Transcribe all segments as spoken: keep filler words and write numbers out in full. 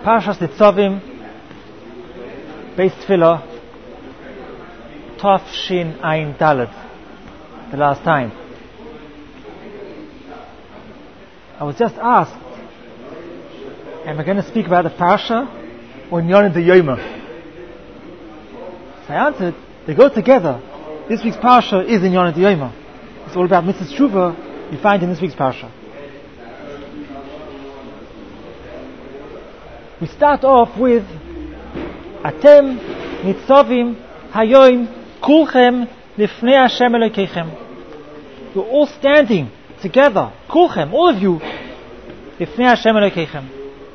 Parshas Nitzavim, Beis Tefillah, Tov Shin Ayin Daled, the last time. I was just asked, am I going to speak about the Parsha or Nyon the Yoma? So I answered, they go together. This week's Parsha is in Nyon the Yoma. It's all about Mitzvah Tshuva you find in this week's Parsha. We start off with Atem Nitzavim Hayoim Kulchem Lifnei Hashem Elokeichem. You're all standing together, Kulchem, all of you, Lifnei Hashem Elokeichem.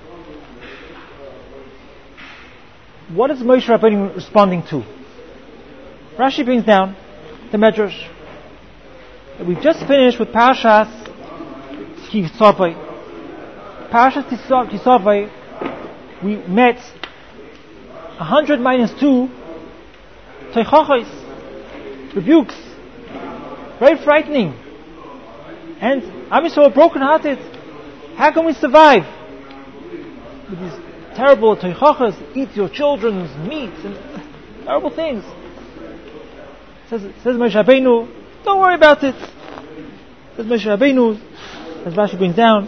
What is Moshe Rabbeinu responding to? Rashi brings down the Medrash. We've just finished with Parashas Kisavai. Parashas Kisavai, we met one hundred minus two Teichachos, rebukes, very frightening. And Am Yisrael are broken-hearted. How can we survive with these terrible Teichachos, eat your children's meat and terrible things? Says, says Moshe Rabbeinu, don't worry about it. Says Moshe Rabbeinu, as Rashi brings down,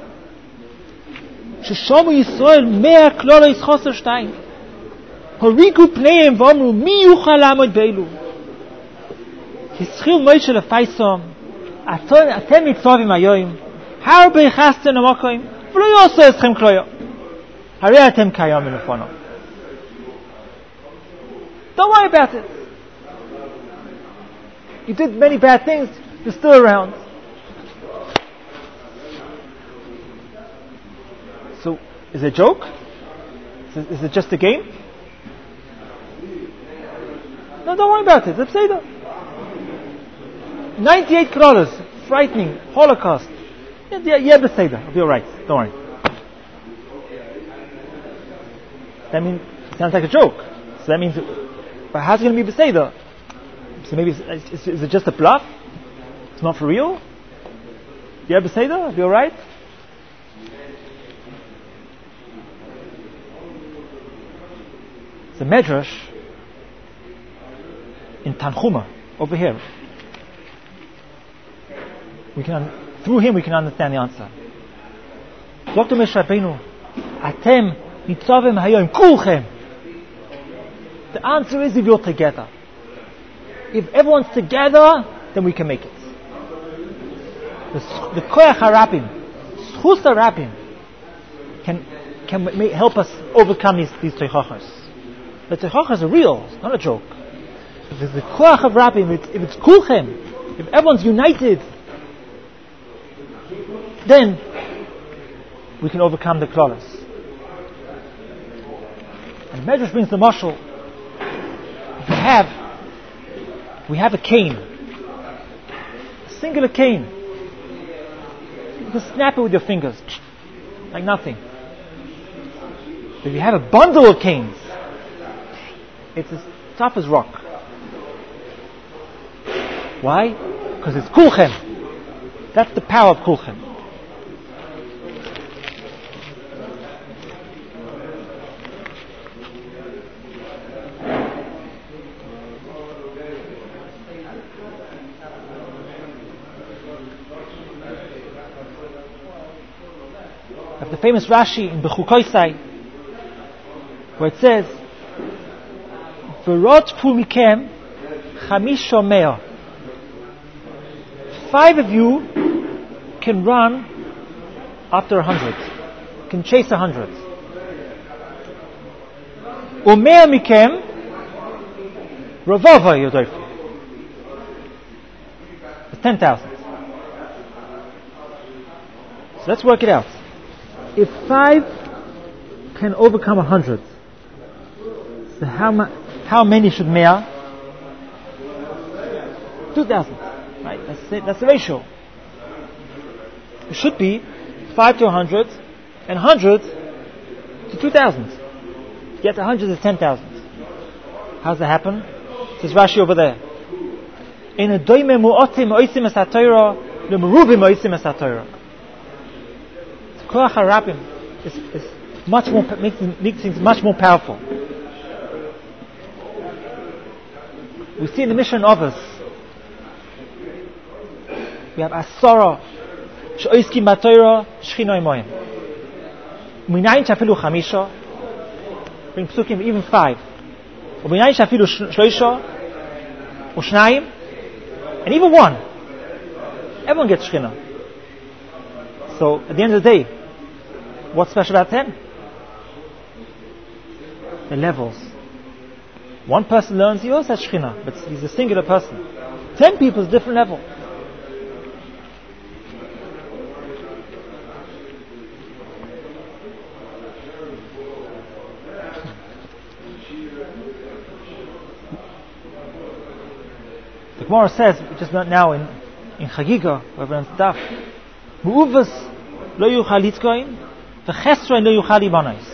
Sheshomu Yisrael mea klolos choser shtayim. Horigu pneihem v'omru mi yuchal lamod be'elu. Hischil Moshe lefaisom, atem nitzavim hayoim, har beichastem amakoim, v'lo yoso eschem kloyo. Harei atem kayom lefono. Don't worry about it. You did many bad things, you're still around. So, is it a joke? Is it, is it just a game? No, don't worry about it. It's Beseder. ninety-eight krolos, frightening, Holocaust. Yeah, yeah, Beseder. I'll be alright. Don't worry. That means, it sounds like a joke. So that means, but how's it going to be Beseder? So maybe, it's, it's, is it just a bluff? It's not for real? Yeah, Beseder? I'll be alright? The Medrash in Tanchuma over here. We can through him we can understand the answer. Doctor Moshe Rabbeinu, Atem nitzavim hayoim kulchem. The answer is if you're together. If everyone's together, then we can make it. The, the koyach harabim, schus harabim, can can make, help us overcome these these teichachos. The teichachos are real; it's not a joke. If it's the koyach of rabim, if it's, if it's kulchem, if everyone's united, then we can overcome the klolos. And Medrash brings the mashal. If you have We have a cane. A singular cane. You can snap it with your fingers. Like nothing. But if you have a bundle of canes, it's as tough as rock. Why? Because it's kulchem. That's the power of kulchem. The famous Rashi in Bechukoisai, where it says, "V'rot fu mikem chamish shomeo." Five of you can run after a hundred, can chase a hundred. Umea mikem ravova yodoifu. It's ten thousand. So let's work it out. If five can overcome a hundred, so how ma- how many should mea? Two thousand, right? That's it, that's the ratio. It should be five to a hundred, and hundred to two thousand. Yet a hundred is ten thousand. How does that happen? Says Rashi over there. In a doime mu'otim oisim es ha'torah, le meruvim oisim es ha'torah. Koach harabim is, is much more, makes, makes things much more powerful. We see in the mission of us, we have Asara, She'oiskim b'Torah, Shechina imoim. Minayin shafilu chamisha, bring psukim even five. Minayin shafilu shloisha, u'shnayim, and even one. Everyone gets Shechina. So at the end of the day, what's special about them? The levels. One person learns, he also has Shechina, but he's a singular person. Ten people is a different level. The Gemara says, we just learned now in, in Chagiga, wherever in Daf, Mu'uvas lo yuchal litkoin, v'chesroin lo yuchal imanos.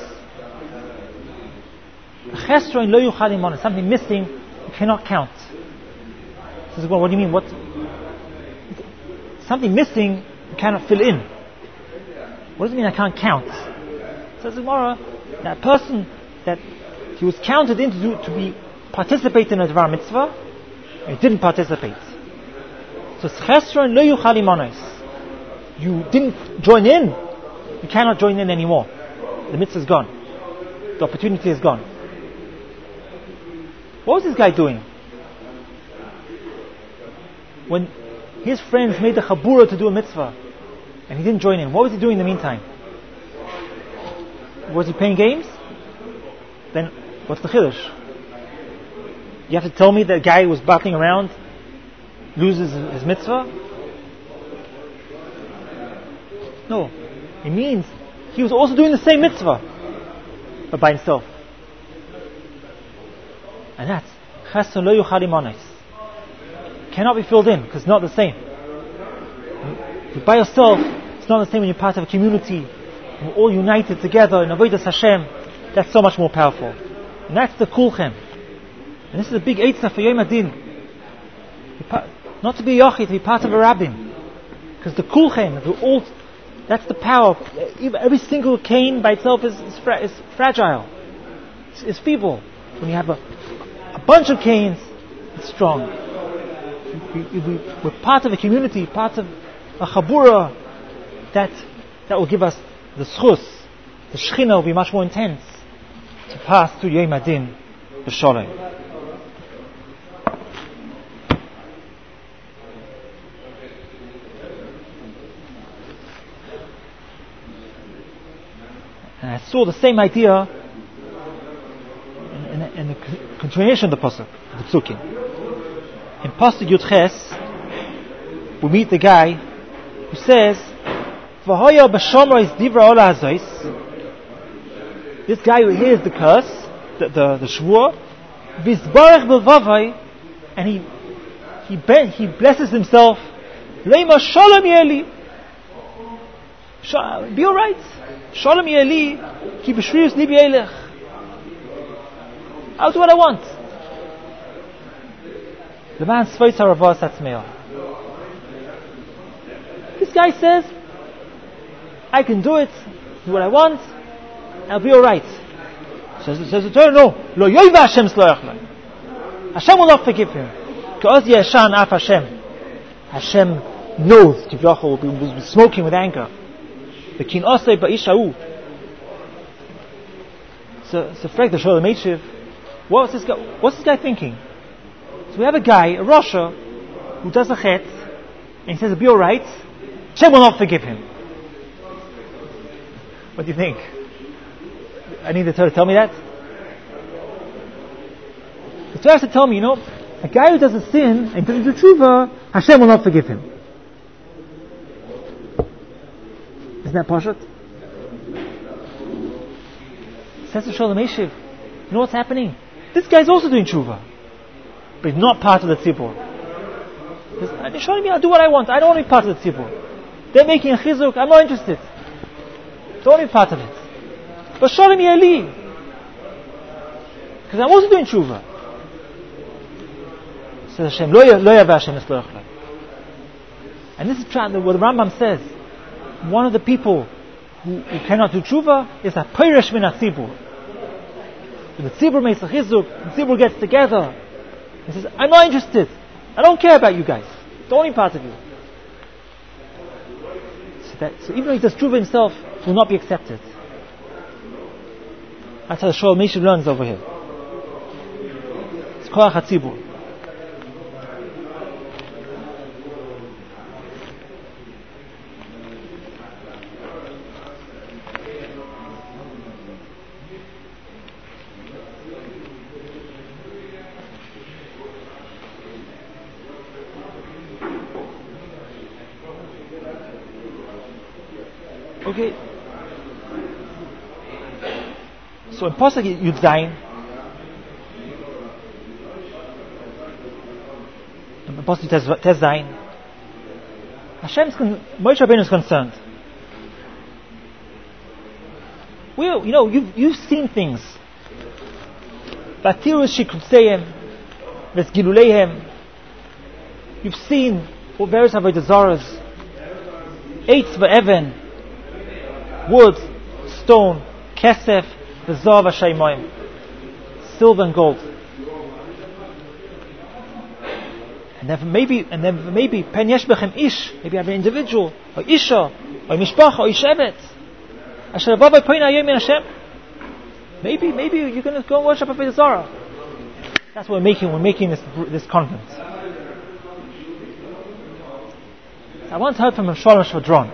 Chesroin lo yuchal imanos. Something missing, you cannot count. Says, well, what do you mean? What? Something missing, you cannot fill in. What does it mean I can't count? Says the Gemara, that person that he was counted in to, do, to be participate in a Dvar Mitzvah, and he didn't participate. So chesroin lo yuchal imanos. You didn't join in, you cannot join in anymore. The mitzvah is gone. The opportunity is gone. What was this guy doing? When his friends made the chabura to do a mitzvah, and he didn't join in, what was he doing in the meantime? Was he playing games? Then, what's the chiddush? You have to tell me that guy who was battling around loses his mitzvah? No. It means he was also doing the same mitzvah, but by himself. And that's chesron lo yuchal imanos. Cannot be filled in because it's not the same. You're by yourself, it's not the same when you're part of a community. We're all united together in avodas Hashem. That's so much more powerful. And that's the kulchem. And this is a big eitzah for Yom Adin. Not to be a yochid, to be part of a rabbin. Because the kulchem, the all, that's the power. Every single cane by itself is, is, fra- is fragile. It's, it's feeble. When you have a, a bunch of canes, it's strong. We, we, we're part of a community, part of a chabura. That, that will give us the schus. The shechina will be much more intense to pass through Yom Adin b'sholem. And I saw the same idea in, in, in the continuation of the pasuk, the psukim. In pasuk Yud Ches, we meet the guy who says, "V'hoya b'shomros divra ola hazois." This guy who hears the curse, the the, the shvur, v'izbarech b'vavai, and he he be, he blesses himself. Leima shalom yeli. Be all right. Shalom yeli ki b'shrius libi elech. I'll do what I want. The man svoitz haravas atzmeah. This guy says, I can do it, do what I want, I'll be all right. Says says the Torah, no, lo yoyva Hashem sloach lo. Hashem will not forgive him. Ka'oz yeshan af Hashem. Hashem knows Tivyochel will be, will be smoking with anger. The kin osei ba'ishahu. So, so Frank the Sholem Eichiv, what's this guy? What's this guy thinking? So we have a guy, a Rasha, who does a chet, and he says, "It'll be all right." Hashem will not forgive him. What do you think? I need the Torah to tell me that. The Torah has to tell me, you know, a guy who does a sin and doesn't do tshuva, Hashem will not forgive him. Isn't that Pashat? Says the Sholem Eichiv, you know what's happening? This guy's also doing tshuva, but he's not part of the tzibur. They're showing me I'll do what I want. I don't want to be part of the tzibur. They're making a chizuk. I'm not interested. Don't want to be part of it. But Sholem Yeli, because I'm also doing tshuva. Says Hashem, Lo yaveh Hashem esloach lo. And this is what the Rambam says. One of the people who, who cannot do tshuva is a Peiresh min HaTzibur. The Tzibur makes a chizuk, the Tzibur gets together. He says, I'm not interested. I don't care about you guys. The only part of you. So, that, so even though he does tshuva himself, will not be accepted. That's how the Shoel Meshiv learns over here. It's Koach HaTzibur. Okay. So in Pasuk Yud Zayin, in Pasuk Tez Zayin, Hashem's con- Moshe Rabbeinu is concerned. We, you know, you've you've seen things. Vatirus Shikutzeyim, Vesgiluleihem. You've seen what various avodah zaras, eitz ve'even, wood, stone, kesef, v'zav ha'shaymoim, silver and gold. And then maybe, and then maybe pen yesh bechem ish, maybe you have an individual, or isha, or mishpacha, or ishevet, asher avav v'poyin hayom min Hashem. Maybe, maybe you're going to go and worship avodah zarah. That's what we're making. We're making this this convent. I once heard from Shalom Shvadron.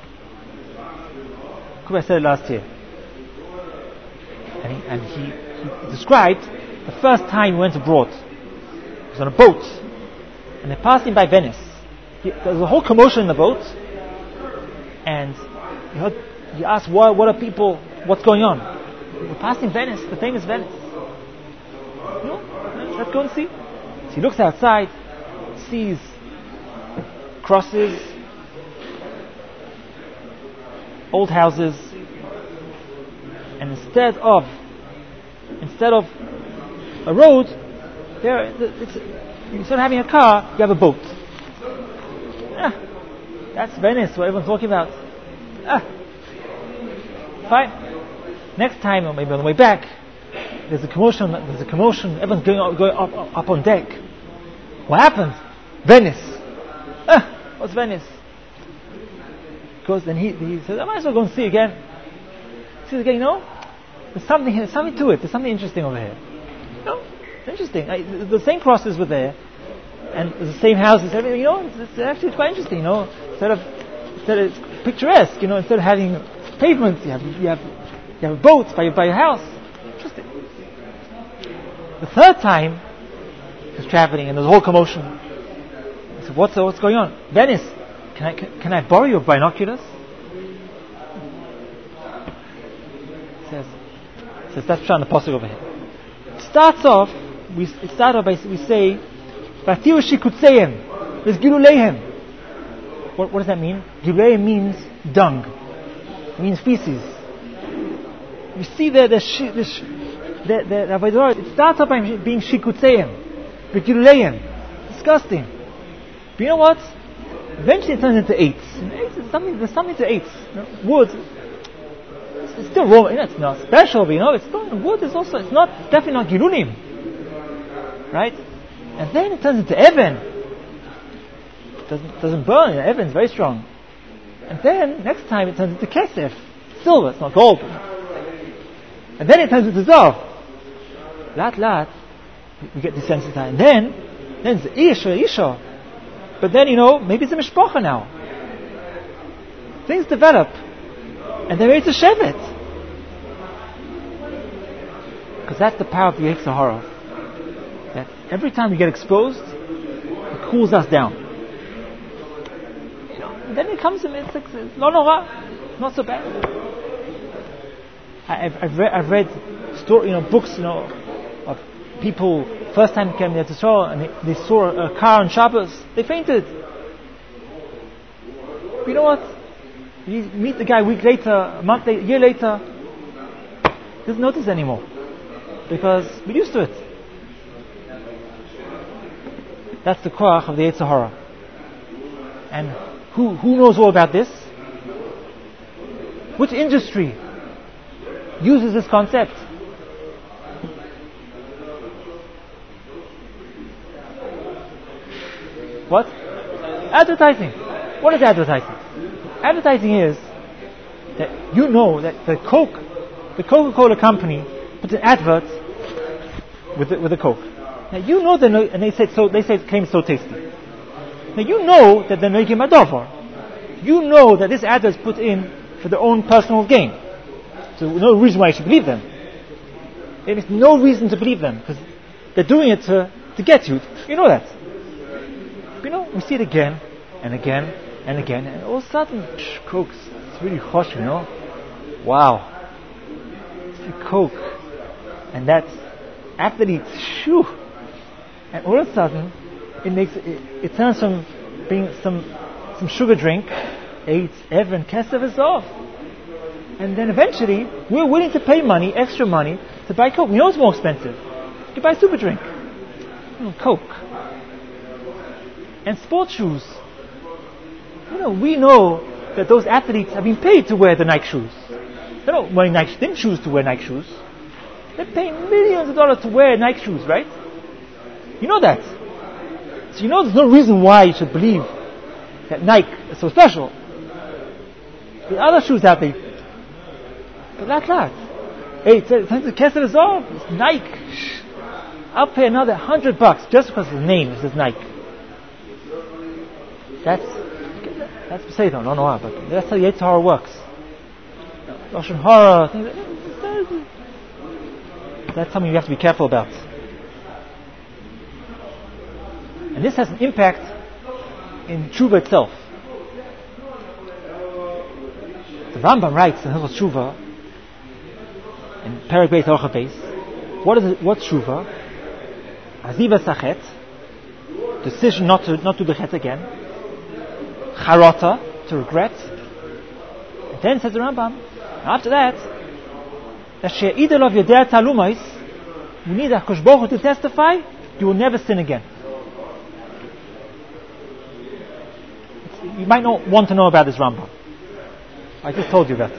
I said it last year. And, he, and he, he described the first time he went abroad. He was on a boat. And they passed him by Venice. He, there was a whole commotion in the boat. And he, heard, he asked, what, what are people, what's going on? We're passing Venice, the famous Venice. You know, let's go and see. So he looks outside, sees crosses, old houses, and instead of instead of a road, there it's, instead of having a car, you have a boat. Ah, that's Venice, what everyone's talking about. Ah, fine. Next time, or maybe on the way back, there's a commotion. There's a commotion. Everyone's going up, going up, up on deck. What happened? Venice. Ah, what's Venice? Because then he, he says, I might as well go and see again. See again, you know? There's something here, something to it. There's something interesting over here. You know? It's interesting. I, the, the same crosses were there, and the same houses, everything, you know? It's, it's actually quite interesting, you know? Instead of, instead of, it's picturesque, you know? Instead of having pavements, you have, you have, you have boats by, by your house. Interesting. The third time, he was traveling, and there's a whole commotion. I said, what's, what's going on? Venice. Can I, can, can I borrow your binoculars? It says, it says that's trying to possible over here. It starts off, we it starts off by we say, Vatiru shikutzeyim, there's giluleihem. What, what does that mean? Giluleihem means dung. It means feces. You see there, the the the, the, the it starts off by being shikutzeyim, giluleihem. Disgusting. But you know what? Eventually it turns into eights. And eights is something, there's something to eights. You know, wood, it's, it's still raw, you know, it's not special, but you know, it's still, wood is also, it's not, it's definitely not gilulim. Right? And then it turns into even. It doesn't, doesn't burn, even is very strong. And then, next time it turns into kesef, silver, it's not gold. And then it turns into zav. Lat lat, we get desensitized. And then, then it's ish or isha. But then, you know, maybe it's a mishpacha now. Things develop. And then it's a shevet. Because that's the power of the Yetzer Hara. That every time we get exposed, it cools us down. You know, and then it comes and it's, it's lo nora. It's not so bad. I, I've, I've read, I've read story, you know, books, you know, of people first time came there to Torah and they, they saw a car on Shabbos, they fainted. But you know what? You meet the guy a week later, a month later, a year later, he doesn't notice anymore because we're used to it. That's the koach of the Yetzer Hara. And who who knows all about this? Which industry uses this concept? What? Advertising. What is advertising? Advertising is that you know that the Coke, the Coca-Cola company puts an advert with the, with the Coke. Now you know that, and they said so. They say it came so tasty. Now you know that they're making madover. You know that this advert is put in for their own personal gain. So no reason why you should believe them. There is no reason to believe them because they're doing it to to get you. You know that. You know, we see it again and again and again, and all of a sudden, psh, Coke, it's really hot, you know. Wow, it's Coke, and that's athletes, shoo, and all of a sudden, it makes it, it turns from being some some sugar drink, eight, even kesef is off, and then eventually we're willing to pay money, extra money, to buy Coke. We know it's more expensive. You can buy a super drink, you know, Coke. And sports shoes. You know, we know that those athletes have been paid to wear the Nike shoes. They're not wearing Nike. They didn't choose to wear Nike shoes. They're paying millions of dollars to wear Nike shoes, right? You know that. So you know there's no reason why you should believe that Nike is so special. The other shoes out there, but that's that. Hey, since the Kessel is off, it's Nike. I'll pay another hundred bucks just because of the name. It says Nike. That's that's Poseidon, I don't know why, but that's how Yetzer Hara works. Lashon Hara, that's something you have to be careful about. And this has an impact in Tshuva itself. The Rambam writes in Hilchos Tshuva, in Perek Beis Halacha Beis, what is it, what's Tshuva? Aziva Sachet, decision not to not to do chet again. Charata, to regret. And then says the Rambam, after that, that she'idel of Yodea Talumais, you need HaKadosh Baruch Hu to testify, you will never sin again. It's, you might not want to know about this Rambam. I just told you that.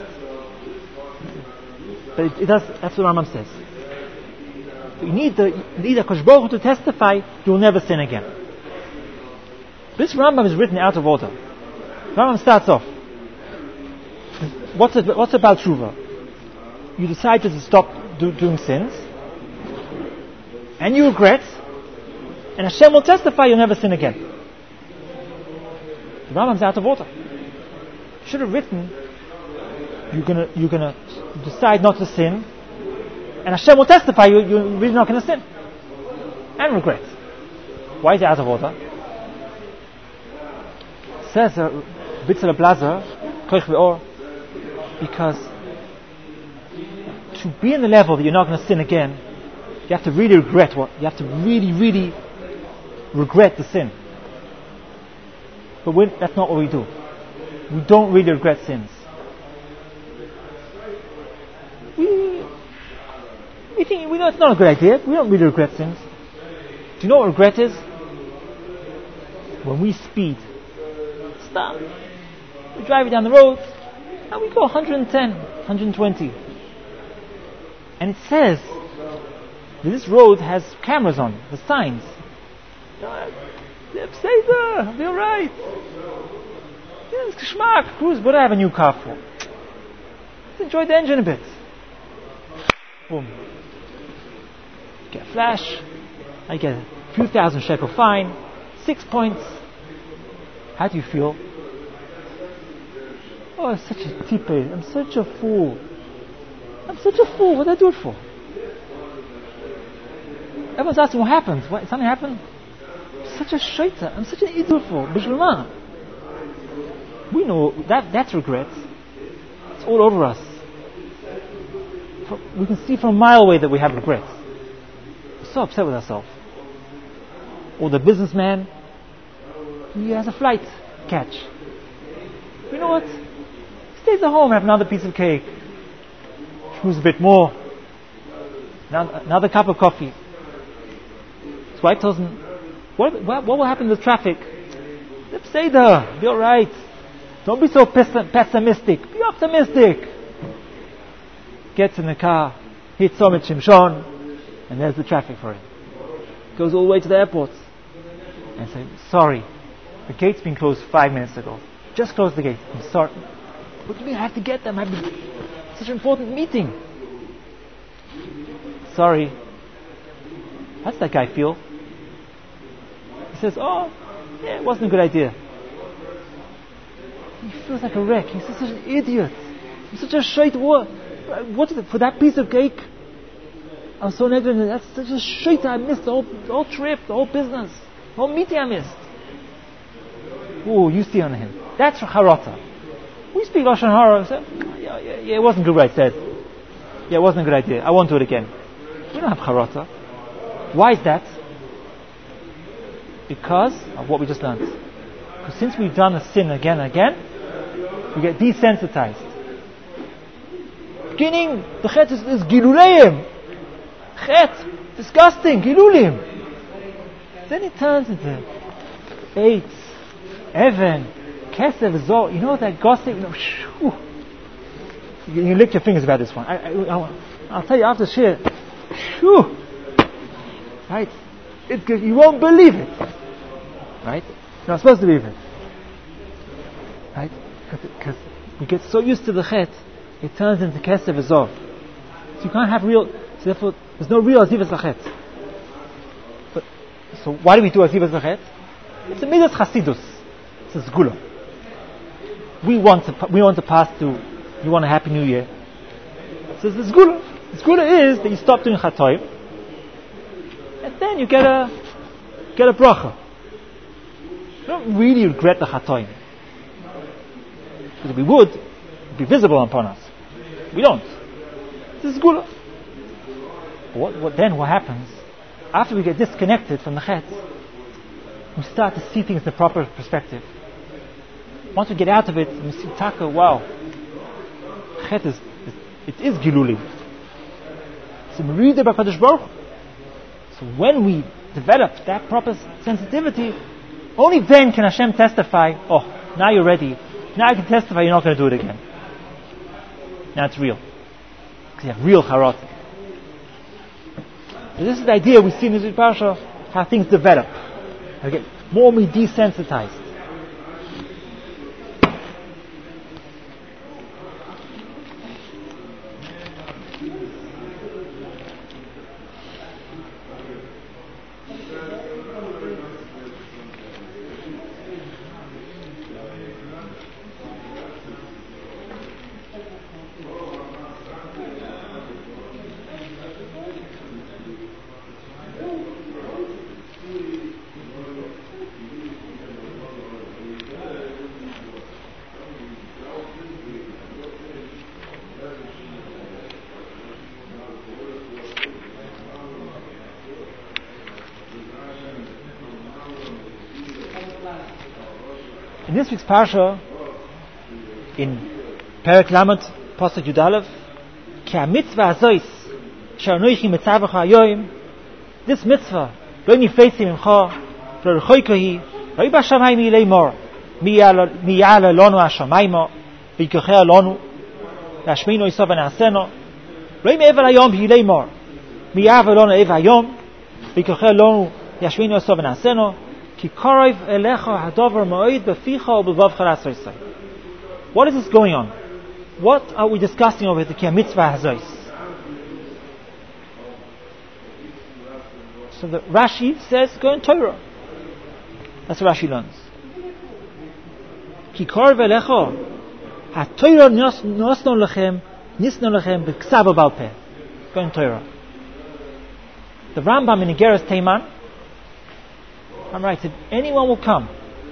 But it, it does, that's what Rambam says. You need the you need HaKadosh Baruch Hu to testify, you will never sin again. This Rambam is written out of order. Rambam starts off. What's it, what's about Tshuva? You decide to stop do, doing sins, and you regret, and Hashem will testify you'll never sin again. The Rambam's out of order. Should have written, you're gonna you're gonna decide not to sin, and Hashem will testify you, you're really not gonna sin, and regret. Why is it out of order? Says uh, Bitzel Blazer, Koich Ve'or, because to be in the level that you're not going to sin again, you have to really regret what you have to really, really regret the sin. But we, that's not what we do. We don't really regret sins. We we think we know it's not a good idea. We don't really regret sins. Do you know what regret is? When we speed. Stop. We're driving down the road and we go one hundred ten, one hundred twenty. And it says that this road has cameras on, the signs. Say you're right. Yes, geschmack. Cruise, what do I have a new car for? Let's enjoy the engine a bit. Boom. Get a flash. I get a few thousand shekel fine. Six points. How do you feel? Oh, I'm such a tipe. I'm such a fool. I'm such a fool. What did I do it for? Everyone's asking what happened. What, something happened? I'm such a shaita. I'm such an idiot for. B'shlema. We know that that's regret. It's all over us. We can see from a mile away that we have regret. We're so upset with ourselves. Or the businessman, he has a flight to catch. You know what? He stays at home, have another piece of cake, schmooze a bit more, another cup of coffee. His wife tells him, what, what, what will happen to the traffic? Stay there, be alright. Don't be so pessimistic. Be optimistic. gets in the car, hits Summit Shimshon, and there's the traffic for him. Goes all the way to the airport and says, sorry, the gate's been closed five minutes ago. Just close the gate. I'm sorry. What do you mean I have to get them? I have such an important meeting. Sorry. How's that guy feel? He says, oh, yeah, it wasn't a good idea. He feels like a wreck. He's such an idiot. He's such a shite. What? What is it? For that piece of cake? I'm so negligent. That's such a shite. I missed the whole, the whole trip, the whole business, the whole meeting I missed. Oh, you see on him. That's charata. We speak Lashon Hara. Say, yeah, yeah, yeah, it wasn't good what I said. Yeah, it wasn't a good idea. I won't do it again. We don't have charata. Why is that? Because of what we just learned. Because since we've done a sin again and again, we get desensitized. Beginning, the chet is, is giluleim. Chet, disgusting, gilulim. Then it turns into eight, even, kesef, zor. You know that gossip? You know, shoo. You, you lick your fingers about this one. I, I, I, I'll tell you after share. Shoo. Right? It, you won't believe it. Right? You're not supposed to believe it. Right? Because we get so used to the chet, it turns into kesef v'zor. So you can't have real. So therefore, there's no real azivas lachet. But so why do we do azivas lachet? It's a midas chasidus. It's a zgula. We want to we want to pass through. You want a happy new year. So the zgula. The zgula is that you stop doing chatoim, and then you get a get a bracha. You don't really regret the chatoim. Because if we would, it would be visible upon us. We don't. This is good. What, what then? What happens after we get disconnected from the chet? We start to see things in the proper perspective. Once we get out of it, we see taka. Wow, chet is, is it is gilulim. So we read about Kadosh Baruch. So when we develop that proper sensitivity, only then can Hashem testify. Oh, now you're ready. Now I can testify. You're not going to do it again. Now it's real. Because you have real charot. So this is the idea we see in this parsha, how things develop. They get more and more desensitized. In this week's parsha, in Perek Lamed, Pasuk Yud Aleph, Ki ha-mitzvah azois, she'anoichi mitzavecha hayoim, this mitzvah, lo nifeisim imcha, lo rechoikohi, lo b'shamayim leimor, mi ya'ala lonu hashamaymo, v'yikochea lonu, yashmeinu isav v'naseno, lo me'ever hayom hi leimor, mi ya'ava lonu ever hayom, v'yikochea lonu, yashmeinu isav v'naseno, what is this going on? What are we discussing over the Ki mitzvah hazois? So the Rashi says, go in Torah. That's what Rashi learns. Ki korv elecho ha-Torah nosnon lechem nisnon lechem b'ksav b'al peh. Go in Torah. The Rambam in Igeres Teiman, I'm right, if anyone will come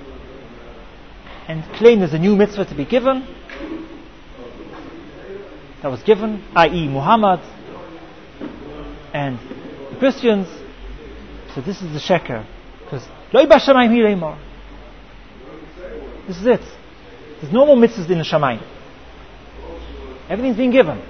and claim there's a new mitzvah to be given, that was given, that is. Muhammad and the Christians, so this is the sheker. Because, Lo b'shamayim hi leimor. This is it. There's no more mitzvahs in the shamayim. Everything's being given.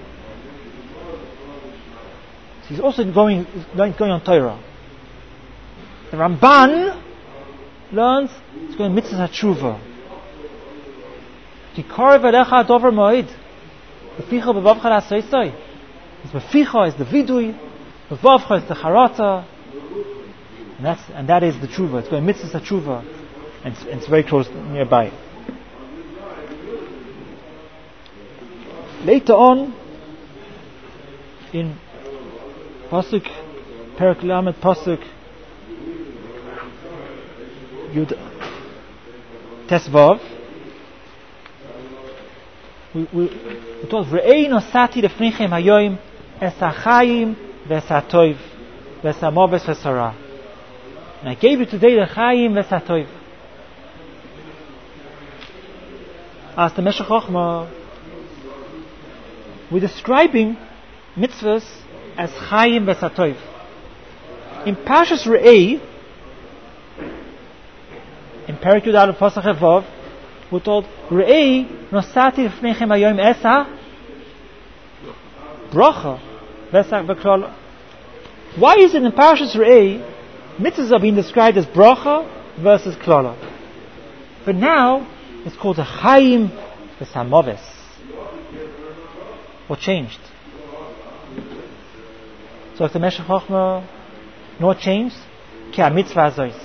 So he's also going, going, going on Torah. The Ramban learns it's going to mitzvah tshuva. Ki korv elecha dover moed, v'ficha b'vavcha la'asoisoi. It's Beficha is the Vidui, Bevavcha is the Charata, and that's and that is the Tshuva. It's going Mitzvah Tshuva, and it's, it's very close nearby. Later on, in Pasuk Perek Lamed Pasuk Yud Tesvav, we we we told Re'ei nosati lefnichem hayoim es hachayim v'es hatoiv v'es hamoves v'es hara. And I gave you today the chayim v'es hatoiv. As the Meshech Chochmah, we're describing mitzvahs as chayim v'es hatoiv. In Parshas Re'ei, in Perek Yud Aleph Pasuk Vav, we're told Re'ei nosati lefnechem hayoim esa bracha v'esa v'klal. Why is it in Parshas Re'ei mitzvahs are being described as bracha versus klala? But now it's called a chayim v'samoves. What changed? So if the Meshech Chochmah, know what changed? Ki ha mitzvah azois.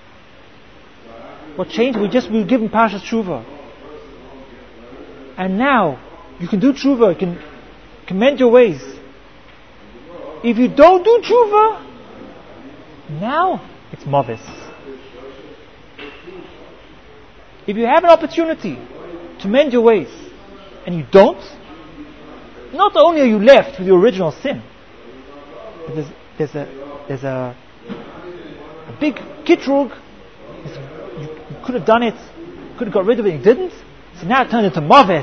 What changed? We just we were given Parshas Tshuva, and now you can do Tshuva. You can commend your ways. If you don't do Tshuva, now it's moves. If you have an opportunity to mend your ways and you don't, not only are you left with your original sin, but there's there's a there's a, a big kitrug. You, you could have done it, could have got rid of it, you didn't. So now it turned into moves.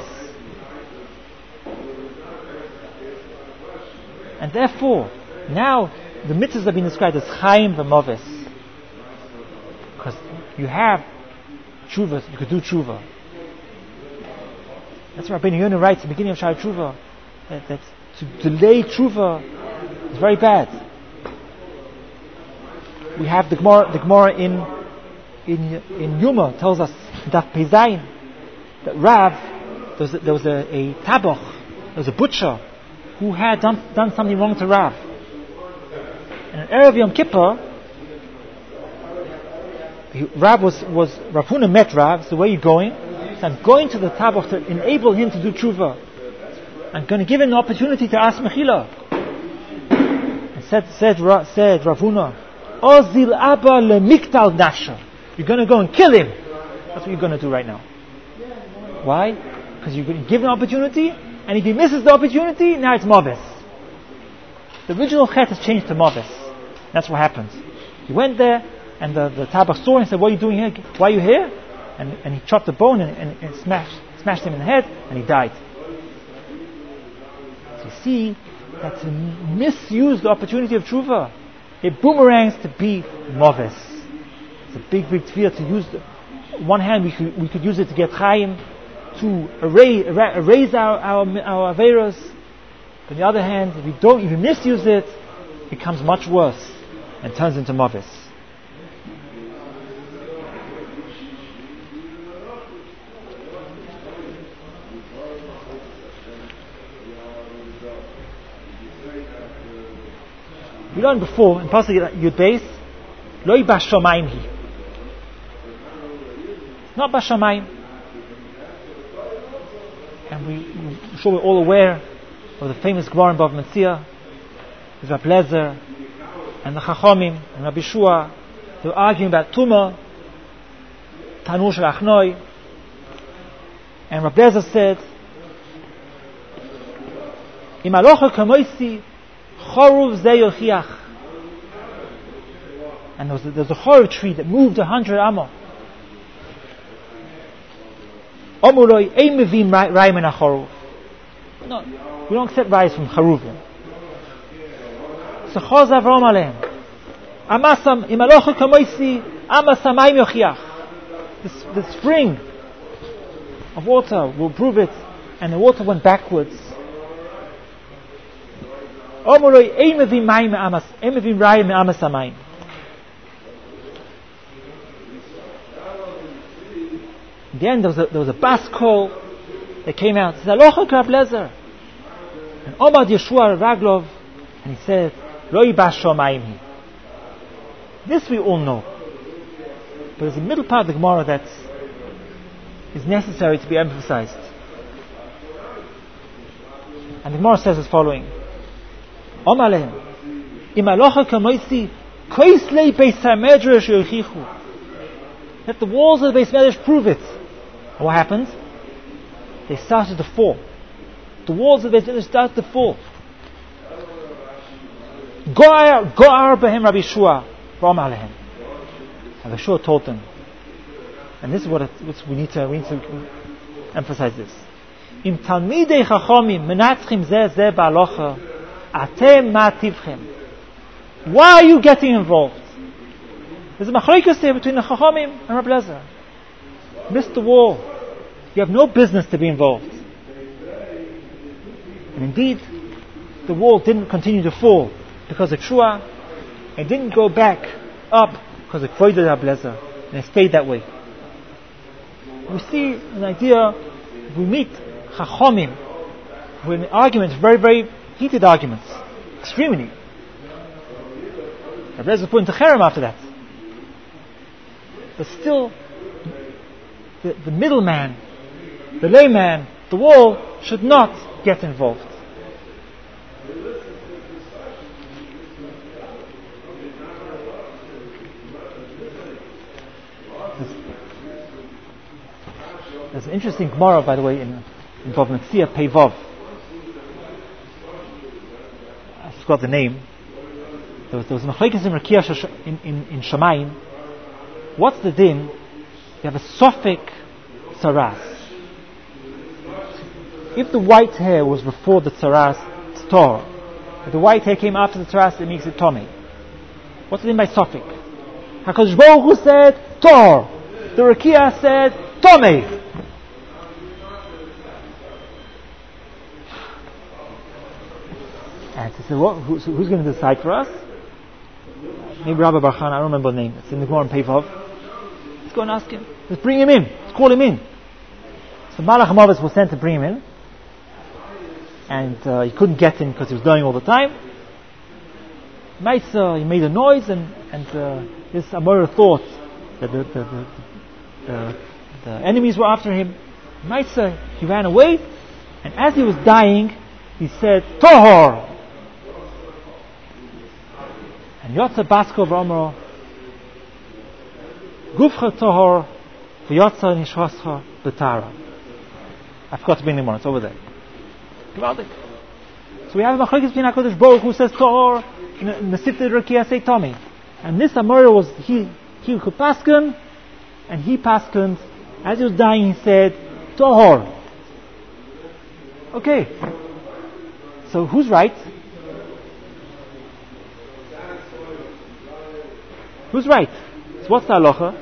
And therefore, now the mitzvahs have been described as chayim v'moves. Because you have tshuva, you could do tshuva. That's why Rabbeinu Yonah writes at the beginning of Sha'ar Tshuva that, that to delay tshuva is very bad. We have the Gemara, the Gemara in in in Yuma tells us that Pezayin, that Rav, there was a, there was a, a taboch, there was a butcher who had done, done something wrong to Rav. And in Erev Yom Kippur, he, Rav was, was Rav Huna met Rav, so where are you going? So I'm going to the taboch to enable him to do tshuva. I'm going to give him an opportunity to ask Mechila. And said, said, said Rav Huna, Ozil Abba le Miktal Nasha. You're going to go and kill him. That's what you're going to do right now. Why? Because you're going to give him an opportunity, and if he misses the opportunity, now it's moves. The original chet has changed to moves. That's what happened. He went there, and the, the tabach saw him and said, what are you doing here? Why are you here? And, and he chopped the bone and, and, and smashed, smashed him in the head, and he died. So you see, that to misuse the opportunity of tshuva, it boomerangs to be moves. It's a big, big tefillah to use. The, one hand, we could, we could use it to get chayim, to erase, erase our, our, our averos. But on the other hand, if you don't, if you misuse it, it becomes much worse and turns into moves. We learned before in Pasuk Yud Beis, Loi Bashamayim hi. Not Bashamayim. And we, I'm sure we're all aware of the famous Gemara in Bava Metzia, with Rabbi Lezer and the Chachomim and Rabbi Shua. They were arguing about Tumah, Tanur Shel Achnoi, and Rabbi Lezer said, Im alocha kamoisi choruv ze yochiach. And there was a, there was a choruv tree that moved a hundred amah. Omuroi ein mevim rayim min hachoruv. No, we don't accept rice from charuvim. So chaz Avram aleim. Amasam im alocha kamoisi amasamayim yochiach. The the spring of water will prove it, and the water went backwards. Omuroi ein mevim mayim amas, ein mevim rayim amasamayim. In the end, there was a, there was a bas kol that came out. It said, Alocha Rabbi Lezer. And Omad Yeshua Raglov, and he said, Roi Bashomayim. This we all know. But there's a middle part of the Gemara that is necessary to be emphasized. And the Gemara says as following: Omar lehem, im alocha kamoisi, koislei beis hamedrash yochichu. Let the walls of the Beis Medrash prove it. And what happened? They started to fall. The walls of the Beis Medrash started to fall. Go'ar, go'ar behem Rabbi Shua, Omar lehem. Rabbi Shua told them, and this is what, it, what we need to we need to emphasize this. Im talmidei chachomim menatzchim zeh zeh ba'alocha, atem ma tivchem. Why are you getting involved? There's a machlokes here between the chachomim and Rabbi Elazar. Missed the wall. You have no business to be involved. And indeed, the wall didn't continue to fall because of Shua. It didn't go back up because of Kvoid Rabbi Elazar, and it stayed that way. We see an idea. We meet chachomim with arguments, very, very heated arguments, extremely. Rabbi Elazar put into cherem after that. But still, the, the middleman, the layman, the wall should not get involved. There's, there's an interesting Gemara, by the way, in involving Tzia Pei-Vav. I forgot the name. There was, there was a machlokes in Rakia in, in, in Shamayim. What's the din? You have a Sofik Tzaras. If the white hair was before the Tzaras, it's Tor. If the white hair came after the Tzaras, it makes it Tomei. What's the din by Sofik? HaKadosh Baruch Hu said Tor. The Rakia said Tomei. And he said, what, who's, who's going to decide for us? Maybe Rabbi Barchan, I don't remember the name. It's in the Gemara in Pei-Vav. Let's go and ask him. Let's bring him in. Let's call him in. So Malach HaMavis was sent to bring him in. And uh, he couldn't get in because he was dying all the time. Maisa, he made a noise, and, and uh, this Amora thought that the, the, the, the, the enemies were after him. Maisa, he ran away, and as he was dying, he said, Tohor! And Yotza Basko V'Omro, Gufcha Tohor, V'Yotza Nishvascha B'Tara. I forgot to bring them on, it's over there. Gewaldig. So we have a machlokes between HaKadosh Baruch Hu says Tohor, and the Sifted Rakia say Tomei. And this Amora was, he, he could paskin, and he paskined, as he was dying he said, Tohor. Okay. So who's right? Who's right? So what's the halacha?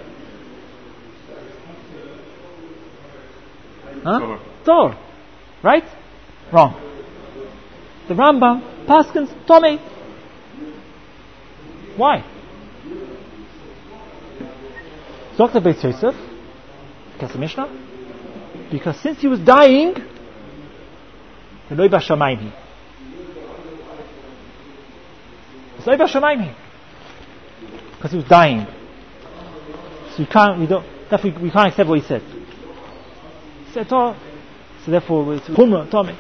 Huh? Tor. Right? Wrong. The Rambam paskins Tomei. Why? Doctor Beis Yosef, Kesef Mishnah, because since he was dying, the Loi Bashamayim. It's Loi Bashamayim. Because he was dying. So we can't, we don't, therefore we can't accept what he said. He said Torah, so therefore it's Humra, Tomei.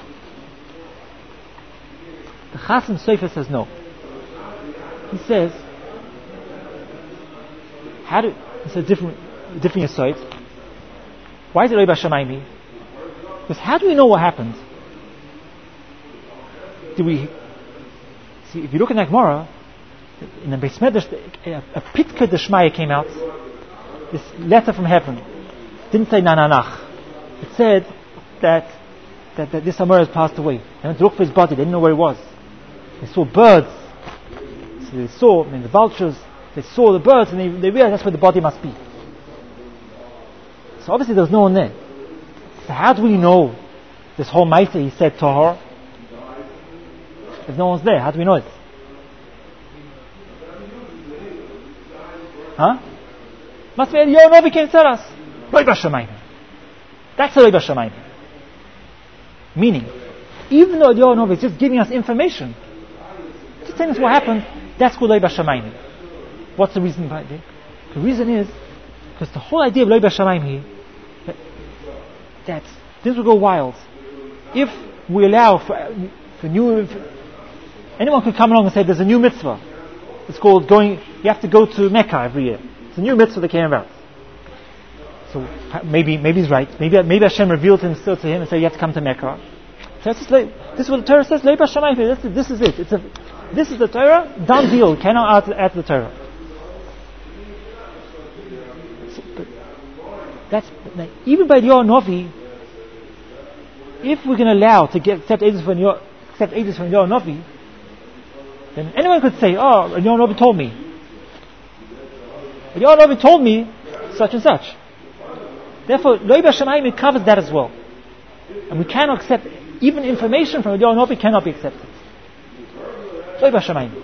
The Chasam Sofer says no. He says, how do, it's a different, different aside. Why is it Loi Bashamayim? Because how do we know what happened? Do we, see, if you look at the Gemara, in the Beis Medrash, a, a Pitka Deshmaya came out, this letter from heaven. It didn't say Nananach. It said that, that, that this Amor has passed away. They went to look for his body, they didn't know where he was. They saw birds. So they saw, I mean the vultures, they saw the birds and they, they realized that's where the body must be. So obviously there was no one there. So how do we know this whole Maisa he said Tahor? If no one's there, how do we know it? Huh? Must be Eliyahu Novi came tell us. Loi Bashamayim. That's a Loi Bashamayim. Meaning, even though Eliyahu Novi is just giving us information, just telling us what happened, that's called Loi B'Shamayim. What's the reason behind it? The reason is because the whole idea of Loi B'Shamayim here, that, that things will go wild if we allow for, for new. For, anyone could come along and say there's a new mitzvah. It's called going. You have to go to Mecca every year. It's a new mitzvah that came about. So maybe maybe he's right. Maybe maybe Hashem revealed himself to him and said you have to come to Mecca. So this, is, this is what the Torah says. Loi B'Shamayim. This, this is it. It's a, this is the Torah. Done deal. You cannot add, add to the Torah. So, but that's like, even by Eliyahu Novi. If we're going to allow to get accept ages from your accept ages from Eliyahu Novi, then anyone could say, "Oh, Eliyahu Novi told me. Eliyahu Novi told me such and such." Therefore, Loi B'Shamayim, it covers that as well, and we cannot accept even information from Eliyahu Novi cannot be accepted. Loi B'Shamayim.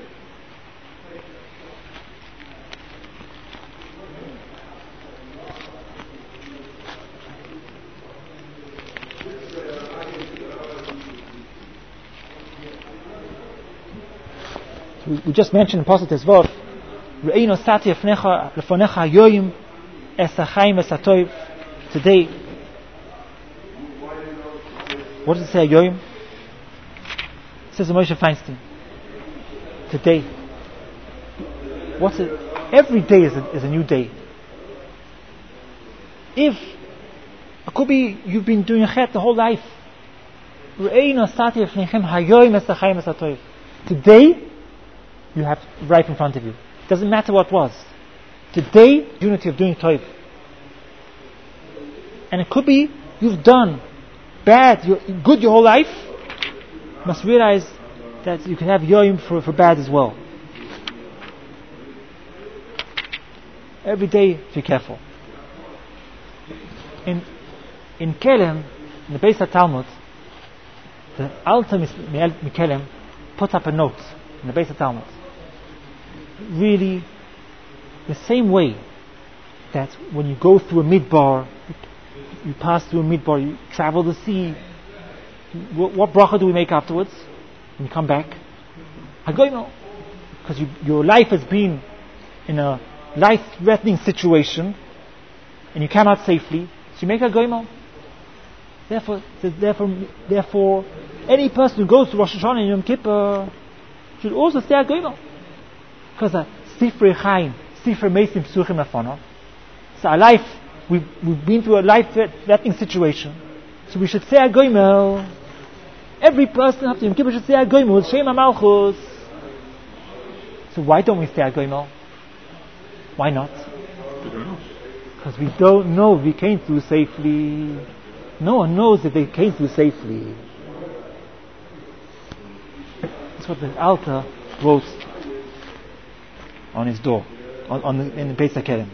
We, we just mentioned in Pasuk Tezvav, Re'eino sati lefonecha hayoyim es hachayim es hatoiv. Today, what does it say, hayoyim? It says in Moshe Feinstein. Today. What's it? Every day is a, is a new day. If, it could be you've been doing chet the whole life. Re'eino sati lefonecha hayoyim es hachayim es hatoiv. Today, you have right in front of you. It doesn't matter what was. Today, unity of doing toiv. And it could be you've done bad, you're good your whole life. You must realize that you can have yoyim for, for bad as well. Every day, be careful. In in Kelem, in the Beis HaTalmud, the Alta Mikelem put up a note in the Beis HaTalmud. Really, the same way that when you go through a midbar, you, you pass through a midbar, you travel the sea. What, what bracha do we make afterwards when you come back? Hagoymo, because you, your life has been in a life-threatening situation, and you cannot safely, so you make Hagoymo. Therefore, therefore, therefore, any person who goes to Rosh Hashanah and Yom Kippur should also say Hagoymo. Because a Sifrei Chaim, Sifrei Meisim Psuchim Afono. So our life, we've, we've been through a life-threatening situation. So we should say Hagoymo. Every person after Yom Kippur should say Hagoymo with Shem HaMalchus. So why don't we say Hagoymo? Why not? Because we don't know we came through safely. No one knows that they came through safely. That's what the Alta wrote on his door, on, on the, in the Beis HaKelem.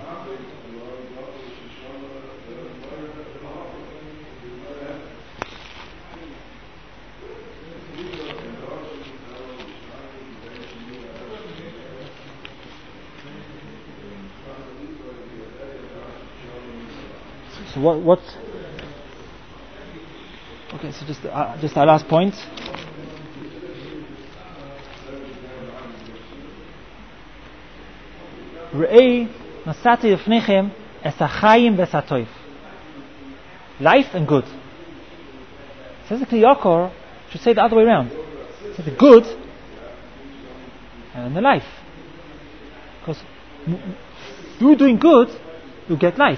So, so what? What? Okay, so just uh, just our last point. Re'ei nasati lefnechem es hachayim ves hatoiv. Life and good. It says the Kli Yakar should say the other way around. It says the good and then the life. Because through doing good, you get life.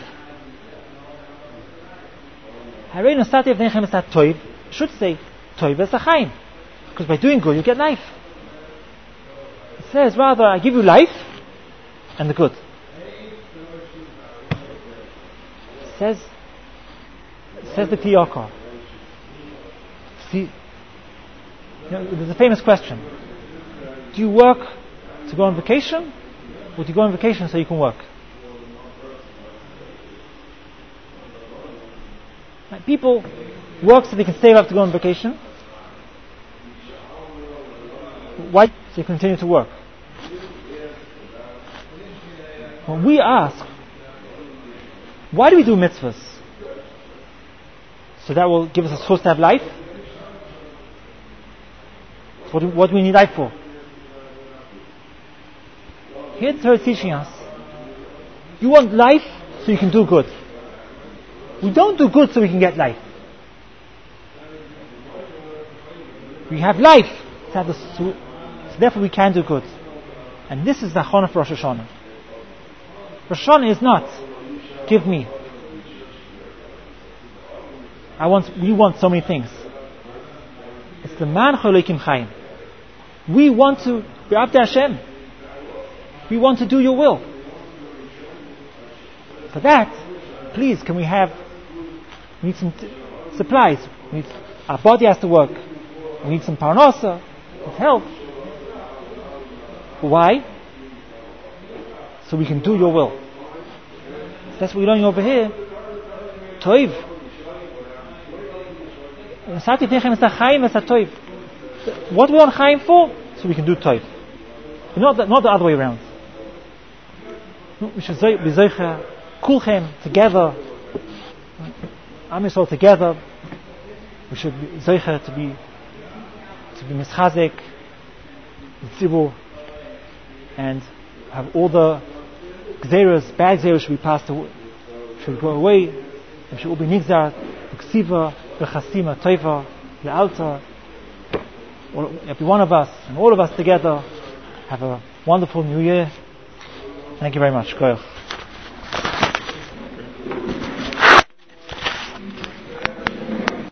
Re'ei nasati lefnechem es hatoiv should say toiv es hachayim. Because by doing good, you get life. It says rather, I give you life and the good. Says, says the Kli Yakar. See, you know, there's a famous question: do you work to go on vacation, or do you go on vacation so you can work? Like, people work so they can save up to go on vacation. Why? So they continue to work. When we ask, why do we do mitzvahs? So that will give us a source to have life? What do, what do we need life for? Here the Torah is teaching us. You want life so you can do good. We don't do good so we can get life. We have life, so therefore we can do good. And this is the Chana for Rosh Hashanah. Rosh Hashanah is not, give me. I want, we want so many things. It's the man Cholekim Chaim. We want to be up to Hashem. We want to do your will. For that, please, can we have, we need some t- supplies. We need, our body has to work. We need some parnasa, with help. Why? So we can do your will. So that's what we're learning over here. Toiv. What do we want Chaim for? So we can do Toiv. Not the, not the other way around. We should be Zoicha, Kulchem, together. Am Yisrael together. We should be Zoicha to be to be Mischazek, Tzibur, and have all the Gzeras, bad Gzeras should be passed away, should go away, and should all be Nigzar, Ksiva, Bechasima, Toiva, Le'alta. Every one of us, and all of us together, have a wonderful New Year. Thank you very much. Koyach.